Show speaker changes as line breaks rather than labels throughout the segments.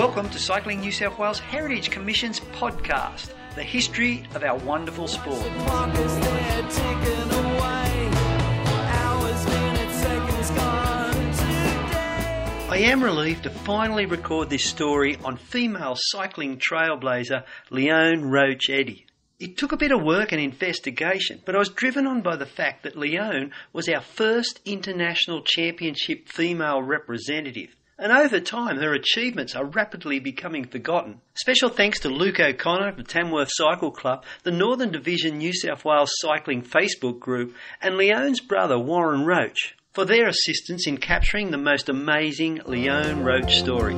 Welcome to Cycling New South Wales Heritage Commission's podcast, the history of our wonderful sport. I am relieved to finally record this story on female cycling trailblazer Leonie Roche Eddy. It took a bit of work and investigation, but I was driven on by the fact that Leonie was our first international championship female representative. And over time, her achievements are rapidly becoming forgotten. Special thanks to Luke O'Connor of the Tamworth Cycle Club, the Northern Division New South Wales Cycling Facebook group, and Leonie's brother Warren Roche for their assistance in capturing the most amazing Leonie Roche story.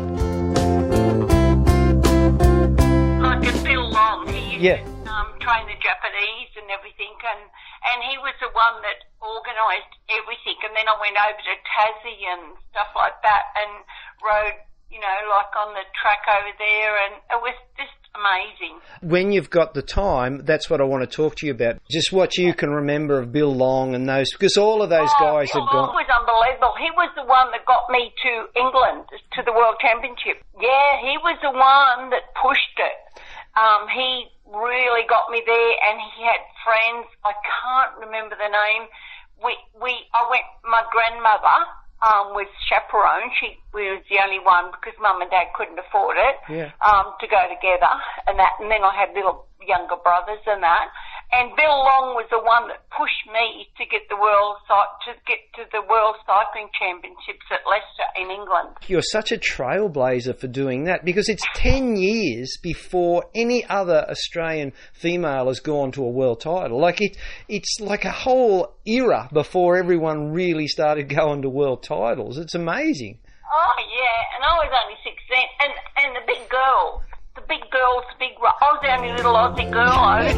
Like at Bill Long, he used to train the Japanese and everything, and he was the one that organised everything. And then I went over to Tassie and stuff like that and rode, like on the track over there, and it was just amazing.
When you've got the time, that's what I want to talk to you about. Just what you can remember of Bill Long and those, because all of those guys have gone.
Bill Long was unbelievable. He was the one that got me to England, to the World Championship. Yeah, he was the one that pushed it. He really got me there, and he had friends. I can't remember the name. I went. My grandmother was chaperone. She was the only one because Mum and Dad couldn't afford it. To go together and that. And then I had little younger brothers and that. And Bill Long was the one that pushed me to get to the World Cycling Championships at Leicester in England.
You're such a trailblazer for doing that, because it's 10 years before any other Australian female has gone to a world title. It's like a whole era before everyone really started going to world titles. It's amazing.
Oh yeah, and I was only 16, and the big girls. I was the only little Aussie girl over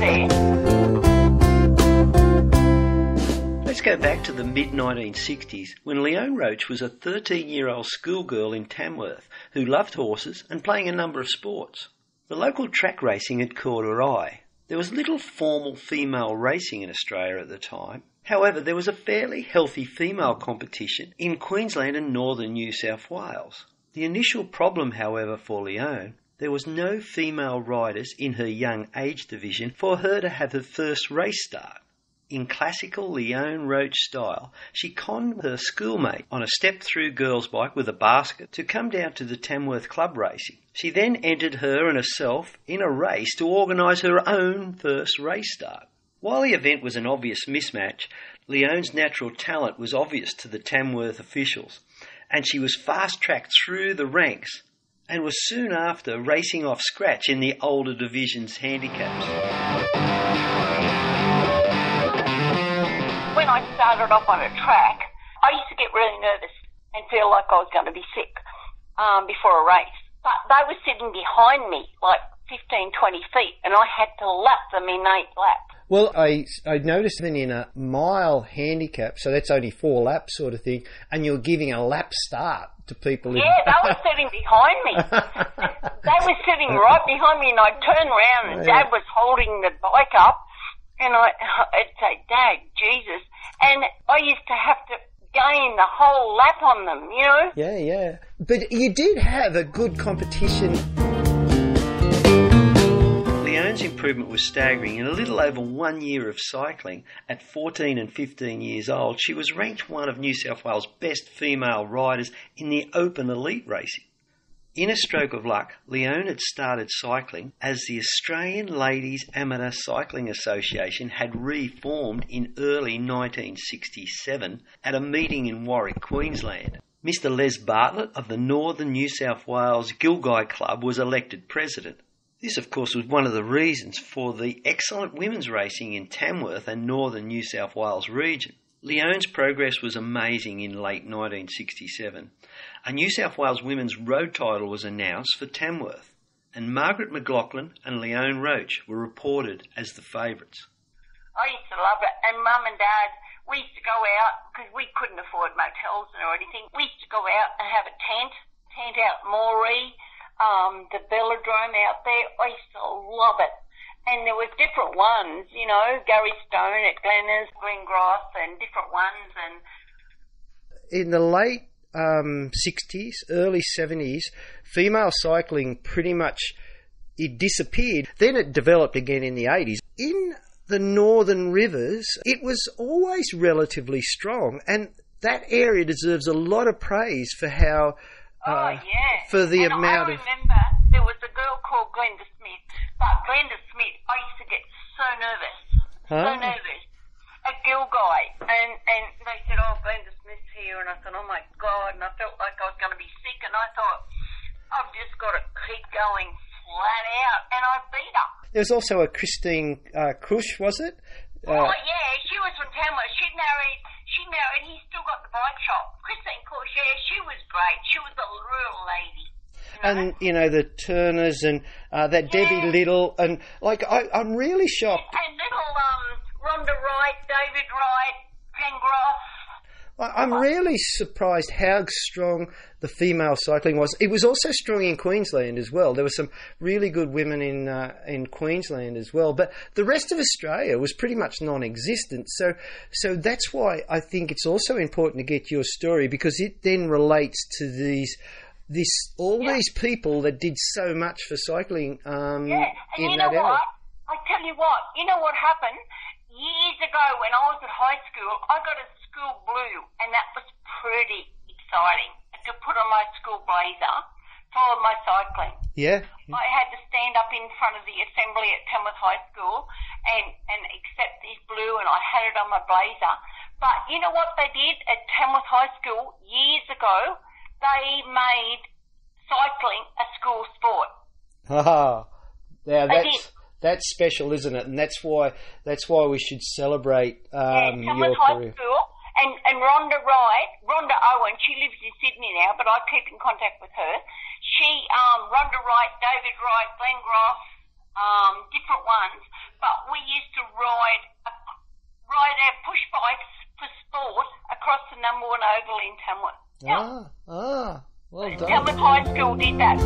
there.
Let's go back to the mid-1960s when Leonie Roche was a 13-year-old schoolgirl in Tamworth who loved horses and playing a number of sports. The local track racing had caught her eye. There was little formal female racing in Australia at the time. However, there was a fairly healthy female competition in Queensland and northern New South Wales. The initial problem, however, for Leonie, there was no female riders in her young age division for her to have her first race start. In classical Leonie Roche style, she conned her schoolmate on a step-through girl's bike with a basket to come down to the Tamworth Club racing. She then entered her and herself in a race to organise her own first race start. While the event was an obvious mismatch, Leonie's natural talent was obvious to the Tamworth officials, and she was fast-tracked through the ranks and was soon after racing off scratch in the older division's handicaps.
When I started off on a track, I used to get really nervous and feel like I was going to be sick before a race. But they were sitting behind me like 15, 20 feet, and I had to lap them in 8 laps.
Well, I noticed even in a mile handicap, so that's only 4 laps sort of thing, and you're giving a lap start to people.
Yeah, they were sitting behind me. They were sitting right behind me, and I'd turn around, and Dad was holding the bike up, and I'd say, Dad, Jesus. And I used to have to gain the whole lap on them,
Yeah. But you did have a good competition.
Leonie's improvement was staggering. In a little over 1 year of cycling, at 14 and 15 years old, she was ranked one of New South Wales' best female riders in the open elite racing. In a stroke of luck, Leonie had started cycling as the Australian Ladies Amateur Cycling Association had reformed in early 1967 at a meeting in Warwick, Queensland. Mr. Les Bartlett of the Northern New South Wales Gilgai Club was elected president. This, of course, was one of the reasons for the excellent women's racing in Tamworth and northern New South Wales region. Leonie's progress was amazing in late 1967. A New South Wales women's road title was announced for Tamworth, and Margaret McLaughlin and Leonie Roche were reported as the favourites.
I used to love it, and Mum and Dad, we used to go out, because we couldn't afford motels or anything, we used to go out and have a tent out Moree, the velodrome out there. I used to love it. And there were different ones, Gary Stone at Glenners, Greengrass, and different ones. And
in the late 60s, early 70s, female cycling pretty much, it disappeared. Then it developed again in the 80s. In the Northern Rivers, it was always relatively strong, and that area deserves a lot of praise for how, for the amount of...
I remember there was a girl called Glenda Smith, but Glenda Smith, I used to get so nervous, a Gilgai, and they said, oh, Glenda Smith's here, and I thought, oh my God, and I felt like I was going to be sick, and I thought, I've just got to keep going flat out, and I beat her.
There was also a Christine Krush, was it?
She was from Tamworth. She married, he's still got the bike shop. Christine Krush, she was great. She was a real lady. You know?
And, the Turners and that Debbie Little, and, I'm really shocked.
And little Rhonda Wright, David Wright, Glenn Groff.
I'm really surprised how strong the female cycling was. It was also strong in Queensland as well. There were some really good women in Queensland as well. But the rest of Australia was pretty much non-existent. So that's why I think it's also important to get your story, because it then relates to these people that did so much for cycling
and in that area. I tell you what happened? Years ago when I was at high school, I got a school blue, and that was pretty exciting. I could put on my school blazer, follow my cycling.
Yeah.
I had to stand up in front of the assembly at Tamworth High School and accept this blue, and I had it on my blazer. But you know what they did at Tamworth High School years ago? They made cycling a school sport.
Now that's special, isn't it? And that's why we should celebrate your career.
High School, and Rhonda Owen, she lives in Sydney now, but I keep in contact with her. She, Rhonda Wright, David Wright, Glenn Groff, different ones, but we used to ride our push bikes for sport across the number 1 oval in Tamworth.
Well done.
Tamworth High School did that.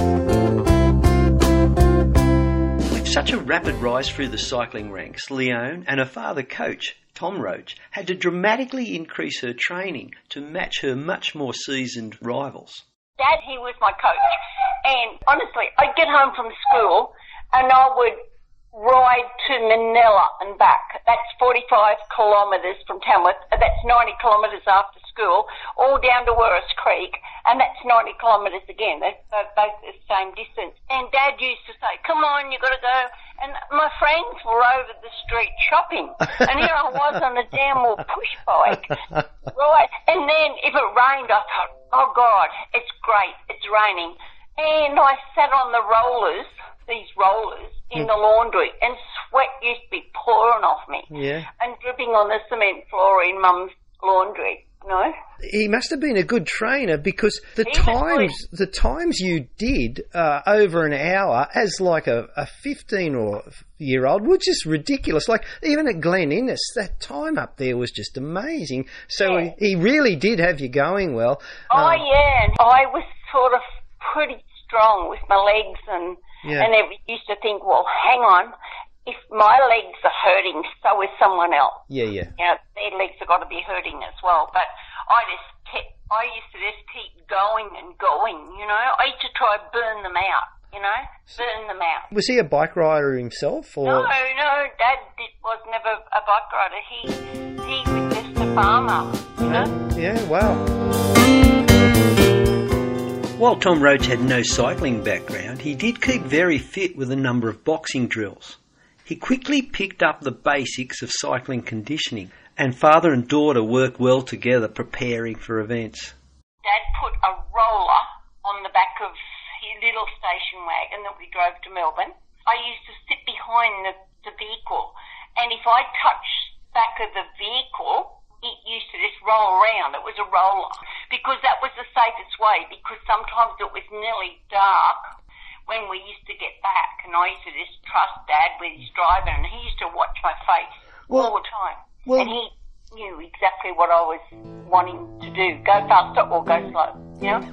Such a rapid rise through the cycling ranks, Leone and her father coach, Tom Roach, had to dramatically increase her training to match her much more seasoned rivals.
Dad, he was my coach, and honestly, I'd get home from school and I would ride to Manila and back. That's 45 kilometres from Tamworth. That's 90 kilometres after school, all down to Werris Creek, and that's 90 kilometres again. They're both the same distance. And Dad used to say, come on, you got to go. And my friends were over the street shopping, and here I was on a damn old push bike. Right. And then if it rained, I thought, oh God, it's great, it's raining. And I sat on the rollers, these rollers, in the laundry, and sweat used to be pouring off me.
Yeah. And
dripping on the cement floor in Mum's laundry. No.
He must have been a good trainer, because the times you did over an hour as like a 15-year-old were just ridiculous. Like even at Glen Innes, that time up there was just amazing. So he really did have you going well.
And I was sort of pretty strong with my legs and I used to think, well, hang on. If my legs are hurting, so is someone else.
Yeah.
You know, their legs have got to be hurting as well. But I used to just keep going and going, you know. I used to try to burn them out, you know, burn them out.
Was he a bike rider himself? Or?
No, Dad was never a bike rider. He was just a farmer, you know.
Yeah, wow.
While Tom Roach had no cycling background, he did keep very fit with a number of boxing drills. He quickly picked up the basics of cycling conditioning, and father and daughter worked well together preparing for events.
Dad put a roller on the back of his little station wagon that we drove to Melbourne. I used to sit behind the vehicle, and if I touched the back of the vehicle, it used to just roll around. It was a roller, because that was the safest way, because sometimes it was nearly dark when we used to get back, and I used to just trust Dad with his driving, and he used to watch my face all the time. And he knew exactly what I was wanting to do, go faster or go slow, you know?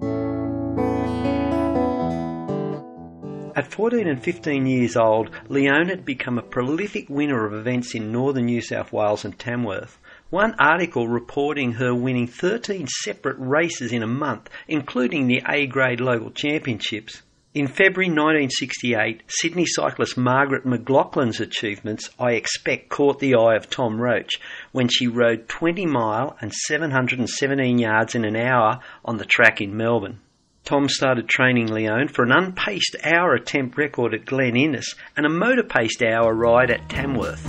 At 14 and 15 years old, Leone had become a prolific winner of events in northern New South Wales and Tamworth, One article reporting her winning 13 separate races in a month, including the A-grade local championships. In February 1968, Sydney cyclist Margaret McLaughlin's achievements, I expect, caught the eye of Tom Roach when she rode 20 mile and 717 yards in an hour on the track in Melbourne. Tom started training Leone for an unpaced hour attempt record at Glen Innes and a motor-paced hour ride at Tamworth.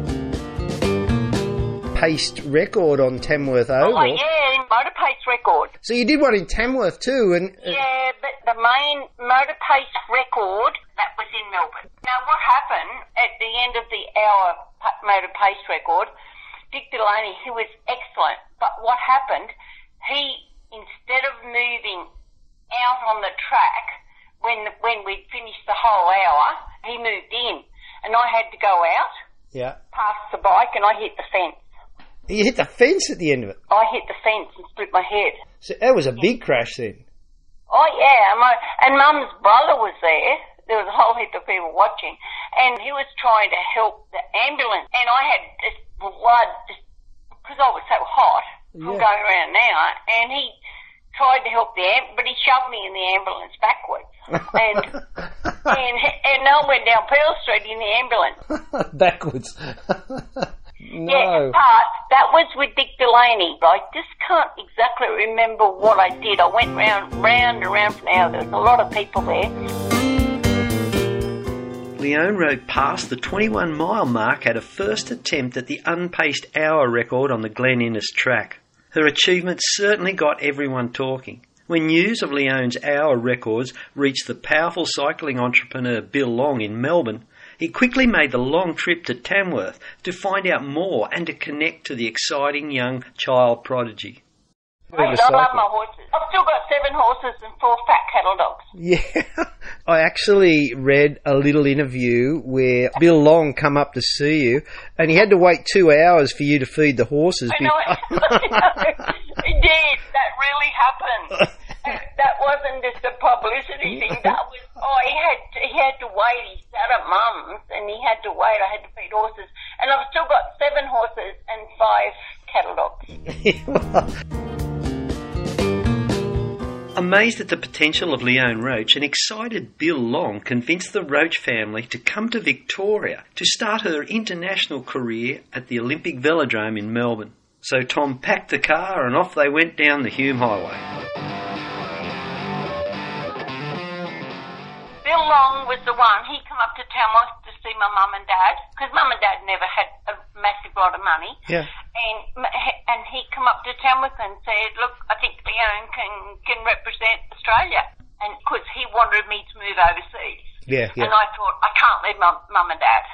Paced record on Tamworth Oval.
Oh, yeah, motor pace record.
So you did one in Tamworth too, and
Yeah, but the main motor pace record, that was in Melbourne. Now, what happened at the end of the hour motor pace record, Dick Delaney, who was excellent, but what happened, he, instead of moving out on the track when we'd finished the whole hour, he moved in, and I had to go out, past the bike, and I hit the fence.
You hit the fence at the end of it.
I hit the fence and split my head.
So that was a big crash then.
Oh yeah, and Mum's brother was there. There was a whole heap of people watching, and he was trying to help the ambulance. And I had this blood, because I was so hot from going around now, and he tried to help but he shoved me in the ambulance backwards. And I went down Pearl Street in the ambulance.
Backwards. No.
Yeah, but that was with Dick Delaney. I just can't exactly remember what I did. I went round and around for an hour. There was a lot of people there.
Leone rode past the 21-mile mark at a first attempt at the unpaced hour record on the Glen Innes track. Her achievement certainly got everyone talking. When news of Leone's hour records reached the powerful cycling entrepreneur Bill Long in Melbourne, he quickly made the long trip to Tamworth to find out more and to connect to the exciting young child prodigy.
I love my horses. I've still got 7 horses and 4 fat cattle dogs.
Yeah. I actually read a little interview where Bill Long come up to see you and he had to wait 2 hours for you to feed the horses.
I know. He did. That really happened. That wasn't just a publicity thing. That was, he had to wait. He sat at Mum's and he had to wait. I had to feed horses. And I've still got 7 horses and 5 cattle dogs.
Amazed at the potential of Leone Roach, an excited Bill Long convinced the Roach family to come to Victoria to start her international career at the Olympic Velodrome in Melbourne. So Tom packed the car and off they went down the Hume Highway.
Bill Long was the one. He came up to Tamworth to see my mum and dad, because mum and dad never had a massive lot of money.
Yeah.
And he come up to Tamworth and said, look, I think Leone can represent Australia. And because he wanted me to move overseas.
Yeah.
And I thought, I can't leave my mum and dad.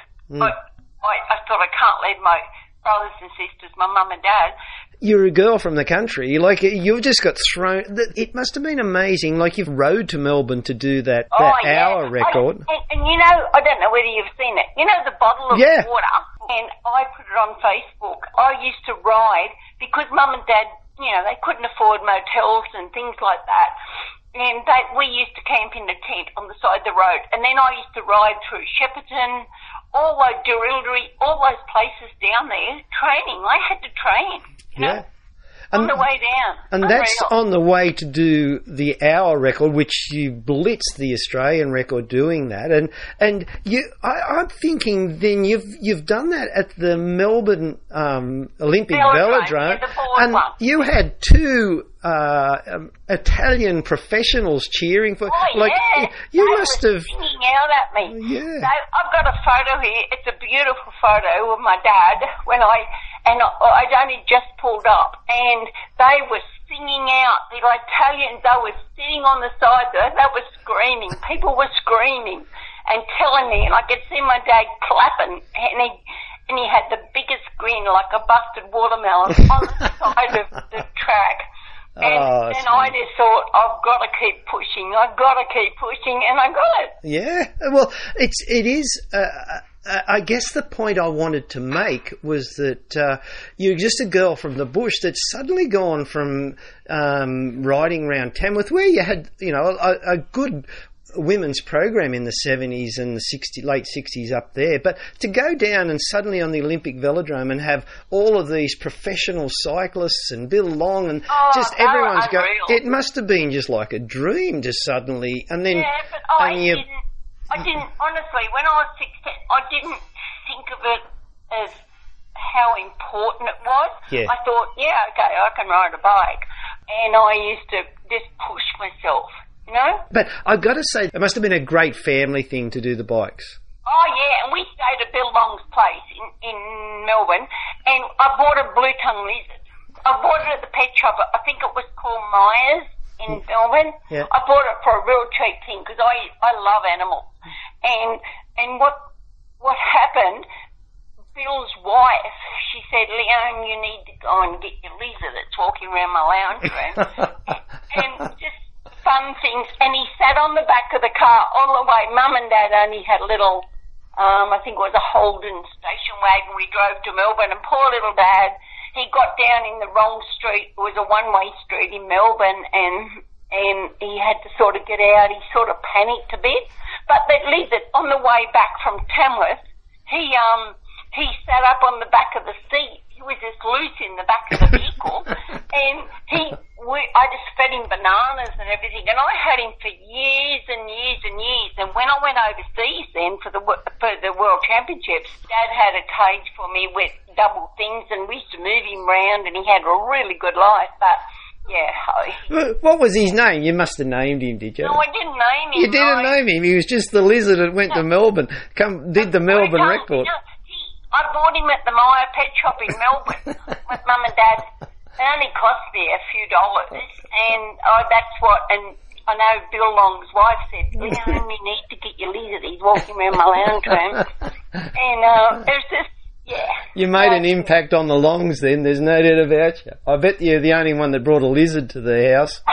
I thought I can't leave my brothers and sisters, my mum and dad.
You're a girl from the country. Like, you've just got thrown. It must have been amazing. Like, you've rode to Melbourne to do that hour record.
And you know, I don't know whether you've seen it. You know the bottle of water? And I put it on Facebook. I used to ride because mum and dad, you know, they couldn't afford motels and things like that. And we used to camp in a tent on the side of the road. And then I used to ride through Shepparton, all those Derildry, all those places down there, training. I had to train. You know, on the way down.
And that's on the way to do the hour record, which you blitzed the Australian record doing that. And I'm thinking then you've done that at the Melbourne Olympic Velodrome, and you had 2 Italian professionals cheering for.
Oh,
like you must have
singing out at me.
Yeah.
So I've got a photo here. It's a beautiful photo of my dad when I'd only just pulled up, and they were singing out. The Italians, they were sitting on the side there. They were screaming. People were screaming and telling me, and I could see my dad clapping, and he had the biggest grin like a busted watermelon on the side of the track. And I just thought, I've got to keep pushing, and I got it.
Yeah, well, it is. I guess the point I wanted to make was that you're just a girl from the bush that's suddenly gone from riding around Tamworth, where you had, you know, a good women's program in the 70s and the late 60s up there. But to go down and suddenly on the Olympic Velodrome and have all of these professional cyclists and Bill Long and just everyone's going, it must have been just like a dream to suddenly, and then...
Yeah, but I didn't, honestly, when I was 16, I didn't think of it as how important it was.
Yeah.
I thought, okay, I can ride a bike. And I used to just push myself, you know?
But I've got to say, it must have been a great family thing to do the bikes.
Oh, yeah, and we stayed at Bill Long's place in Melbourne, and I bought a blue-tongue lizard. I bought it at the pet shop. I think it was called Myers in Melbourne.
Yeah.
I bought it for a real cheap thing because I love animals. And what happened... Bill's wife, she said, Leanne, you need to go and get your lizard that's walking around my lounge room. And just fun things. And he sat on the back of the car all the way. Mum and Dad only had a little, I think it was a Holden station wagon. We drove to Melbourne, and poor little Dad, he got down in the wrong street. It was a one-way street in Melbourne, and he had to sort of get out. He sort of panicked a bit. But the lizard, on the way back from Tamworth, he sat up on the back of the seat. He was just loose in the back of the vehicle, and I just fed him bananas and everything, and I had him for years and years and years. And when I went overseas then for the World Championships, Dad had a cage for me with double things, and we used to move him round, and he had a really good life. But yeah.
What was his name? You must have named him, did you?
No, I didn't name him.
You didn't name him. He was just the lizard that went to Melbourne. Did the Melbourne record.
I bought him at the Myer Pet Shop in Melbourne with Mum and Dad. It only cost me a few dollars, and that's what. And I know Bill Long's wife said, "Leanne, we need to get your lizard. He's walking around my lounge room." And there's this,
You made an impact on the Longs. Then there's no doubt about you. I bet you're the only one that brought a lizard to the house.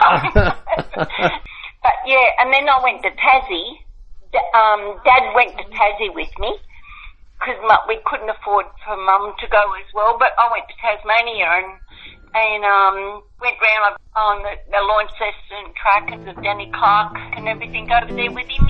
But yeah, and then I went to Tassie. Dad went to Tassie with me, because we couldn't afford for Mum to go as well. But I went to Tasmania and went round on the Launceston track and the Danny Clark and everything over there with him,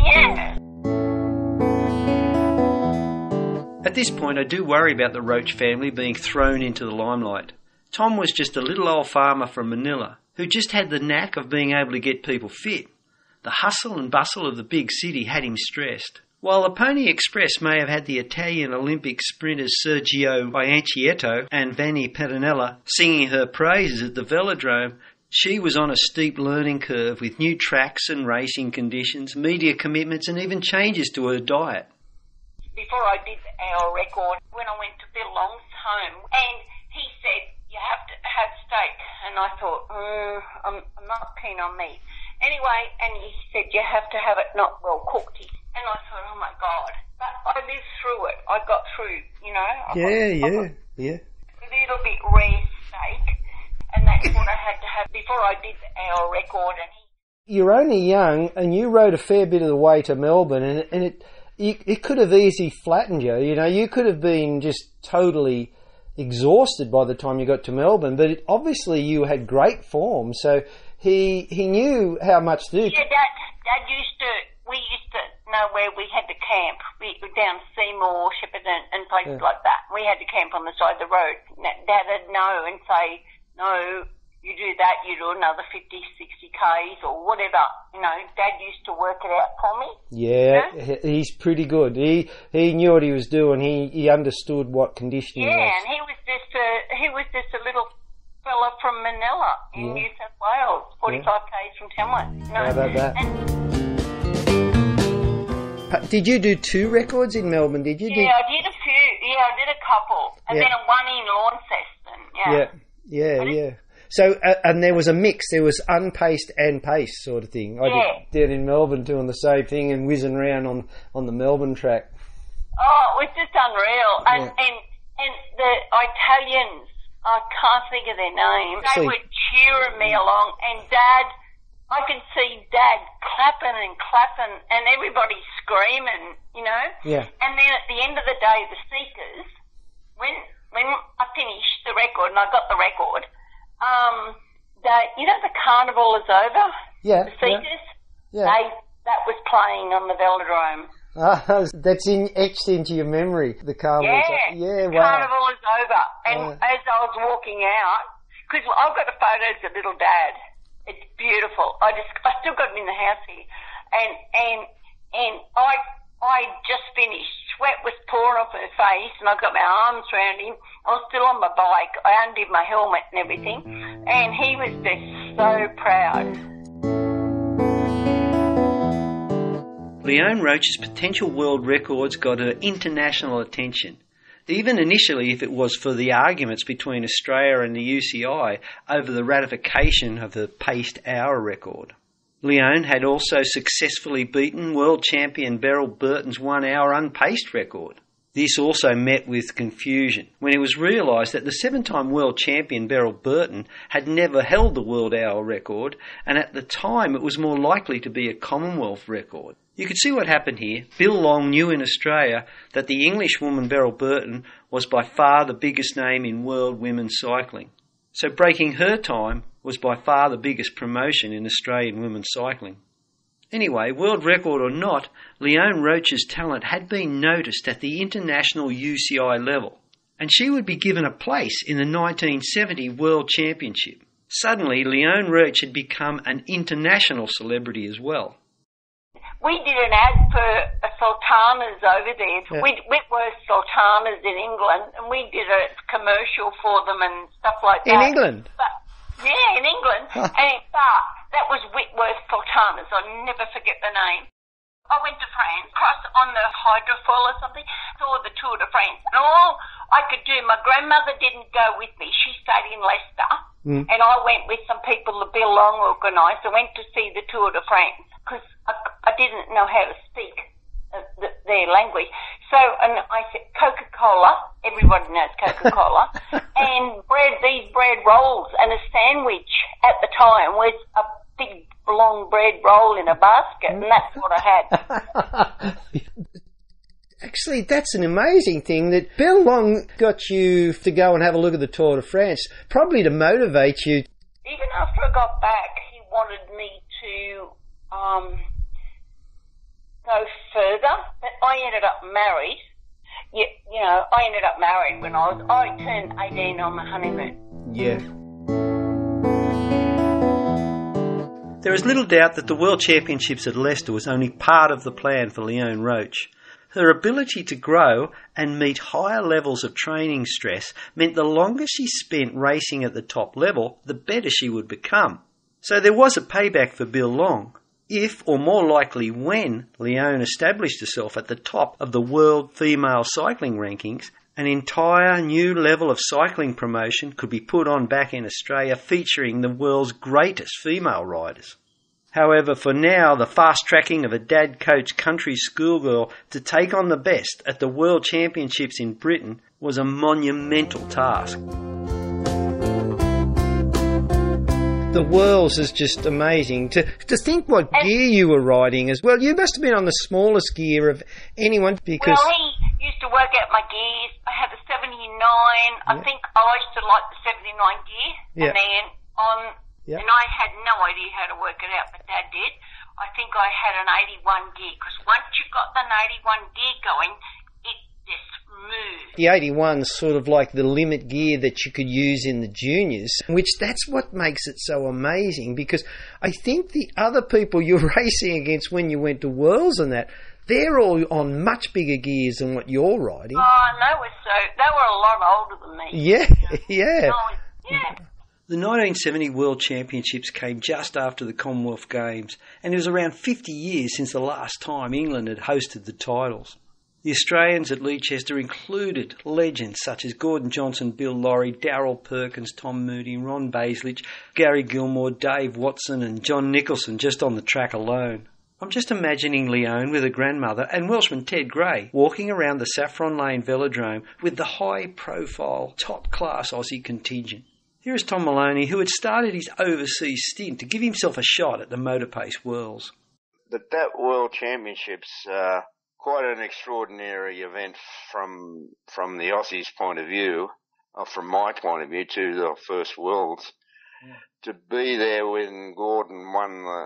At this point, I do worry about the Roach family being thrown into the limelight. Tom was just a little old farmer from Manila who just had the knack of being able to get people fit. The hustle and bustle of the big city had him stressed. While the Pony Express may have had the Italian Olympic sprinters Sergio Biancietto and Vanni Pettinella singing her praises at the Velodrome, she was on a steep learning curve with new tracks and racing conditions, media commitments and even changes to her diet.
Before I did our record, when I went to Bill Long's home, and he said, you have to have steak. And I thought, I'm not keen on meat. Anyway, and he said, you have to have it not well cooked. And I thought, oh my God. But I lived through it. I got through, you know.
Yeah.
A little bit rare steak. And that's what I had to have before I did our record. And
you're only young, and you rode a fair bit of the way to Melbourne, and it could have easily flattened you. You know, you could have been just totally exhausted by the time you got to Melbourne, but obviously you had great form, so he knew how much to do.
Yeah, Dad we used to know where we had to camp. We were down Seymour, Shepparton and places like that. We had to camp on the side of the road. Dad would know and say, no, you do that, you do another 50, 60 Ks or whatever. You know, Dad used to work it out for me.
Yeah, you know? He's pretty good. He knew what he was doing. He understood what conditioning was.
Yeah, and he was just a little fella from Manila in New South Wales, 45 Ks from Tamworth. You know?
How about that? Did you do 2 records in Melbourne, did you?
Yeah, I did a few. Yeah, I did a couple. And then one in Launceston,
Yeah. So, and there was a mix. There was unpaced and paced sort of thing. I did in Melbourne doing the same thing and whizzing around on the Melbourne track.
Oh, it was just unreal. And the Italians, I can't think of their names. They were cheering me along. And Dad, I could see Dad clapping and everybody screaming, you know.
Yeah.
And then at the end of the day, the Seekers, when I finished the record and I got the record, you know the carnival is over?
Yeah.
The Seekers?
Yeah.
that was playing on the velodrome.
That's etched into your memory, the carnival.
Yeah,
wow.
Carnival is over. And as I was walking out, because I've got the photos of little Dad. It's beautiful. I still got it in the house here. And I just finished. Sweat was pouring off her face, and I got my arms around him. I was still on my bike. I undid my helmet and everything. And he was just so proud.
Leone Roach's potential world records got her international attention, even initially if it was for the arguments between Australia and the UCI over the ratification of the paced hour record. Leone had also successfully beaten world champion Beryl Burton's 1 hour unpaced record. This also met with confusion when it was realised that the 7-time world champion Beryl Burton had never held the world hour record, and at the time it was more likely to be a Commonwealth record. You could see what happened here. Bill Long knew in Australia that the Englishwoman Beryl Burton was by far the biggest name in world women's cycling. So breaking her time was by far the biggest promotion in Australian women's cycling. Anyway, world record or not, Leone Roach's talent had been noticed at the international UCI level, and she would be given a place in the 1970 World Championship. Suddenly, Leone Roach had become an international celebrity as well.
We did an ad for Sultanas over there, Whitworth Sultanas in England, and we did a commercial for them and stuff like that.
In England?
In England. And that was Whitworth Sultanas. I'll never forget the name. I went to France, crossed on the hydrofoil or something, saw the Tour de France. And all I could do, my grandmother didn't go with me. She stayed in Leicester. And I went with some people that Bill Long organised. I went to see the Tour de France because I didn't know how to speak their language. So, and I said, Coca-Cola, everybody knows Coca-Cola, and these bread rolls, and a sandwich at the time was a big long bread roll in a basket, and that's what I had.
Actually, that's an amazing thing that Bill Long got you to go and have a look at the Tour de France, probably to motivate you.
Even after I got back, he wanted me to go further, but I ended up married. I ended up married when I turned 18 on my honeymoon.
Yeah.
There is little doubt that the World Championships at Leicester was only part of the plan for Leone Roach. Her ability to grow and meet higher levels of training stress meant the longer she spent racing at the top level, the better she would become. So there was a payback for Bill Long. If, or more likely when, Leone established herself at the top of the world female cycling rankings, an entire new level of cycling promotion could be put on back in Australia featuring the world's greatest female riders. However, for now, the fast-tracking of a dad-coached country schoolgirl to take on the best at the World Championships in Britain was a monumental task.
The Worlds is just amazing. To think what gear you were riding as well. You must have been on the smallest gear of anyone because...
Well, he used to work out my gears. I had a 79. I think I used to like the 79 gear.
Yeah.
And then and I had no idea how to work it out, but Dad did. I think I had an 81 gear because once you got the 81 gear going, it just moved.
The 81's sort of like the limit gear that you could use in the juniors, which that's what makes it so amazing because I think the other people you're racing against when you went to Worlds and that, they're all on much bigger gears than what you're riding.
Oh, they were a lot older than me.
Yeah, yeah.
Yeah.
The 1970 World Championships came just after the Commonwealth Games, and it was around 50 years since the last time England had hosted the titles. The Australians at Leicester included legends such as Gordon Johnson, Bill Lawry, Darryl Perkins, Tom Moody, Ron Baislich, Gary Gilmore, Dave Watson and John Nicholson just on the track alone. I'm just imagining Leone with her grandmother and Welshman Ted Gray walking around the Saffron Lane Velodrome with the high-profile, top-class Aussie contingent. Here is Tom Maloney, who had started his overseas stint to give himself a shot at the Motorpace Worlds.
That World Championships, quite an extraordinary event from the Aussies' point of view, or from my point of view, to the first Worlds. Yeah. To be there when Gordon won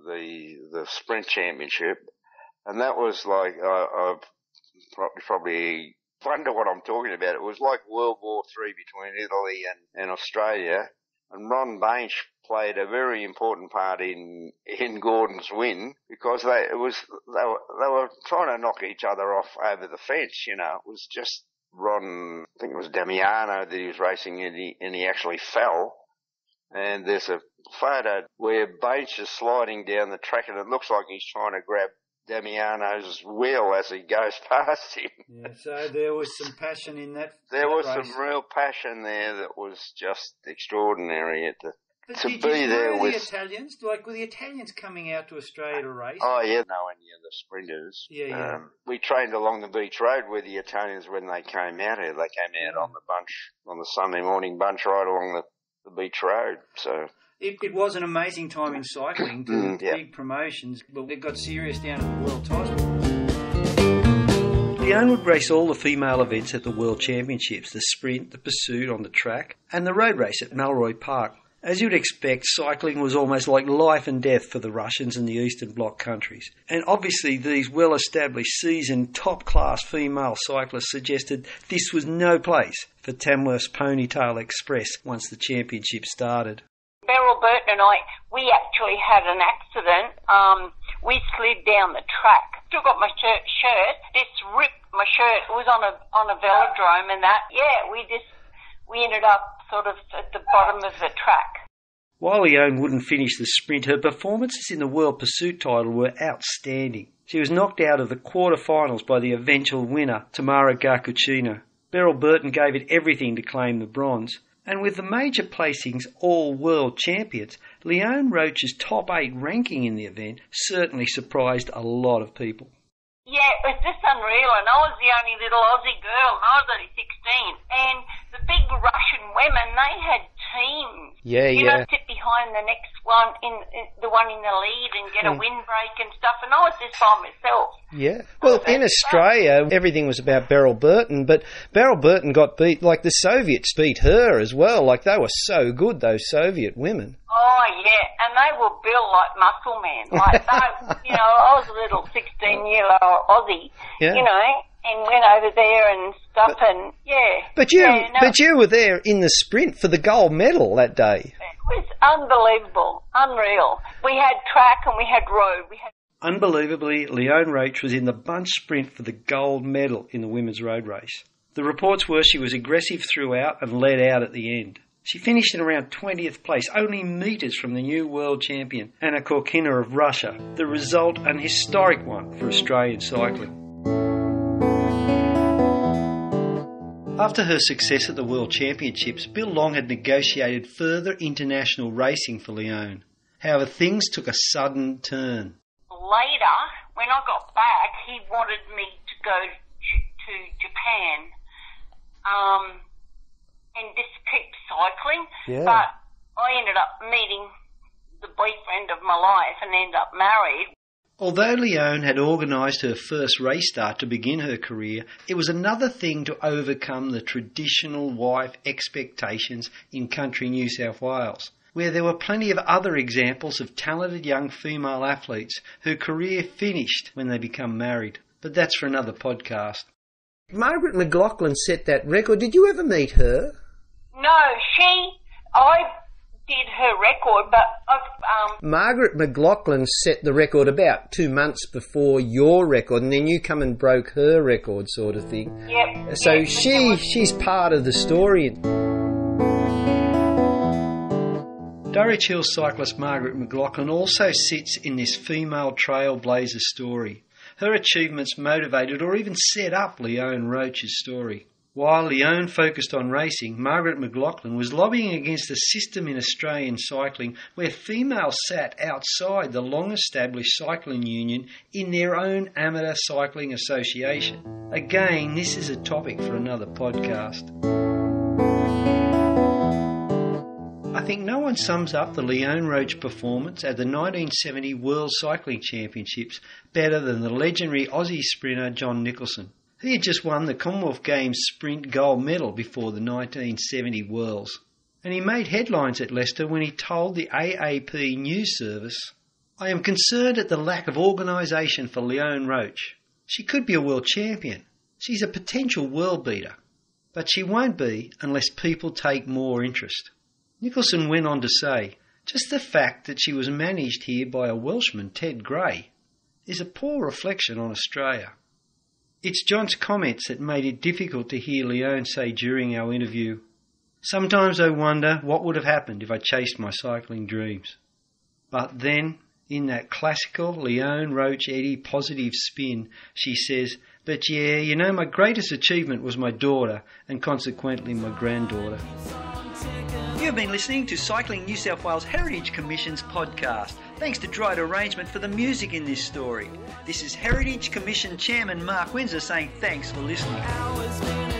the sprint championship, and that was like I probably wonder what I'm talking about. It was like World War III between Italy and Australia, and Ron Bainch played a very important part in Gordon's win because they were trying to knock each other off over the fence. You know, it was just Ron. I think it was Damiano that he was racing and he actually fell. And there's a photo where Bainch is sliding down the track and it looks like he's trying to grab Damiano's wheel as he goes past him.
Yeah, so there was some passion in that.
There was
race.
some real passion there that was just extraordinary to
did
be
you
there
know
with
the Italians? Like, were the Italians coming out to Australia to race?
Oh yeah, no, any of the sprinters.
Yeah.
We trained along the beach road with the Italians when they came out here. They came out on the Sunday morning bunch ride along the beach road. So.
It was an amazing time in cycling, big promotions, but it got serious down at the World Title.
Leone would race all the female events at the World Championships, the sprint, the pursuit on the track, and the road race at Melroy Park. As you'd expect, cycling was almost like life and death for the Russians and the Eastern Bloc countries. And obviously these well-established, seasoned, top-class female cyclists suggested this was no place for Tamworth's Ponytail Express once the championship started.
Beryl Burton and I, we actually had an accident. We slid down the track. Took off my shirt. This ripped my shirt. It was on a velodrome and that. Yeah, we ended up sort of at the bottom of the track.
While Leone wouldn't finish the sprint, her performances in the World Pursuit title were outstanding. She was knocked out of the quarterfinals by the eventual winner, Tamara Garcucino. Beryl Burton gave it everything to claim the bronze. And with the major placings all world champions, Leone Roach's top 8 ranking in the event certainly surprised a lot of people.
Yeah, it was just unreal, and I was the only little Aussie girl, and I was only 16. And the big Russian women, they had teams. You know, sit behind the next one, the one in the lead, and get a windbreak and stuff, and I was just by myself.
Yeah. Well, in Australia, everything was about Beryl Burton, but Beryl Burton got beat, like the Soviets beat her as well. Like, they were so good, those Soviet women.
Oh, yeah, and they were built like muscle men. Like, they, you know, I was a little 16-year-old Aussie, you know, and went over there and stuff, and,
But you were there in the sprint for the gold medal that day.
It was unbelievable, unreal. We had track and we had road.
Unbelievably, Leone Roach was in the bunch sprint for the gold medal in the women's road race. The reports were she was aggressive throughout and led out at the end. She finished in around 20th place, only metres from the new world champion, Anna Korkina of Russia. The result, an historic one for Australian cycling. After her success at the World Championships, Bill Long had negotiated further international racing for Leone. However, things took a sudden turn.
Later, when I got back, he wanted me to go to Japan and just keep cycling.
Yeah.
But I ended up meeting the boyfriend of my life and ended up married.
Although Leone had organised her first race start to begin her career, it was another thing to overcome the traditional wife expectations in country New South Wales, where there were plenty of other examples of talented young female athletes whose career finished when they become married. But that's for another podcast.
Margaret McLaughlin set that record. Did you ever meet her?
No, I did her record, but
Margaret McLaughlin set the record about 2 months before your record, and then you come and broke her record, sort of thing.
Yep.
So she's part of the story.
Durridge Hill cyclist Margaret McLaughlin also sits in this female trailblazer story. Her achievements motivated or even set up Leone Roach's story. While Leone focused on racing, Margaret McLaughlin was lobbying against a system in Australian cycling where females sat outside the long-established cycling union in their own amateur cycling association. Again, this is a topic for another podcast. I think no one sums up the Leone Roach performance at the 1970 World Cycling Championships better than the legendary Aussie sprinter John Nicholson. He had just won the Commonwealth Games sprint gold medal before the 1970 Worlds. And he made headlines at Leicester when he told the AAP news service, I am concerned at the lack of organisation for Leonie Roach. She could be a world champion. She's a potential world beater. But she won't be unless people take more interest. Nicholson went on to say, just the fact that she was managed here by a Welshman, Ted Gray, is a poor reflection on Australia. It's John's comments that made it difficult to hear Leonie say during our interview, "Sometimes I wonder what would have happened if I chased my cycling dreams." But then, in that classical Leonie Roach Eddy positive spin, she says, "But yeah, you know, my greatest achievement was my daughter and consequently my granddaughter." You have been listening to Cycling New South Wales Heritage Commission's podcast. Thanks to Droid Arrangement for the music in this story. This is Heritage Commission Chairman Mark Windsor saying thanks for listening.